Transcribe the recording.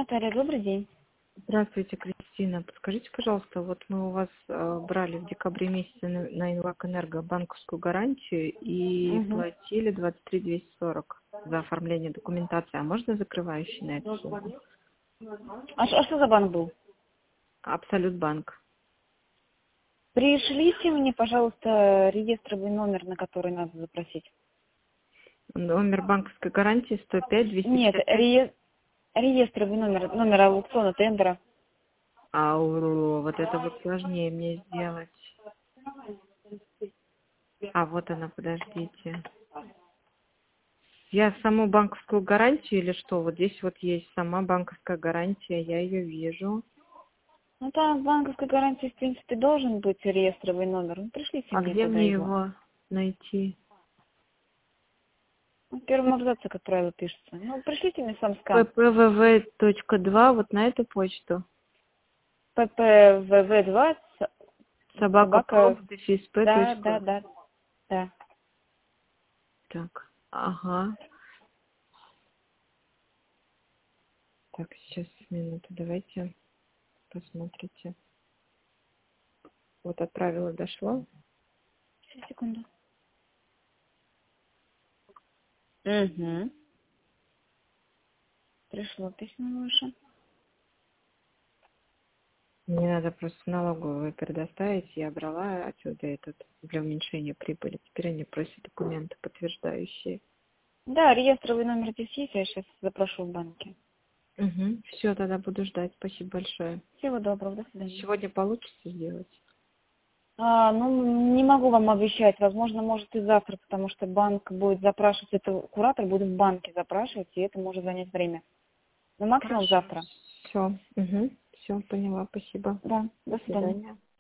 Наталья, добрый день. Здравствуйте, Кристина. Подскажите, пожалуйста, вот мы у вас брали в декабре месяце на Инвак-Энерго банковскую гарантию и Мгм. платили 23 240 за оформление документации. А можно закрывающий на эту сумму? А что за банк был? Абсолют банк. Пришлите мне, пожалуйста, реестровый номер, на который надо запросить. Номер банковской гарантии 105 Нет, 255. реестровый номер аукциона тендера. Вот это вот сложнее мне сделать. А вот она, подождите. Я саму банковскую гарантию или что? Вот здесь вот есть сама банковская гарантия, я ее вижу. Ну, там в банковской гарантии, в принципе, должен быть реестровый номер. Ну, пришлите А мне где туда мне его. его найти? Ну, в первом абзаце, как правило, пишется. Ну, пришлите мне сам скан. ppvv.2 вот на эту почту. ppvv2, собака... Да, да, собакапроф.sp. да, да. Так, ага. Так, сейчас минуту, давайте посмотрите. Вот отправила, дошло. Сейчас, секунду. Угу. Пришло письмо ваше. Мне надо просто налоговую предоставить. Я брала отсюда этот для уменьшения прибыли. Теперь они просят документы подтверждающие. Да, реестровый номер здесь есть, я сейчас запрошу в банке. Угу. Все, тогда буду ждать. Спасибо большое. Всего доброго, до свидания. Сегодня получится сделать? Ну, не могу вам обещать, возможно, может и завтра, потому что банк будет запрашивать, это куратор будет в банке запрашивать, и это может занять время. Но максимум Хорошо. завтра. Все. Угу. Все, поняла. Спасибо. Да, До до свидания. свидания.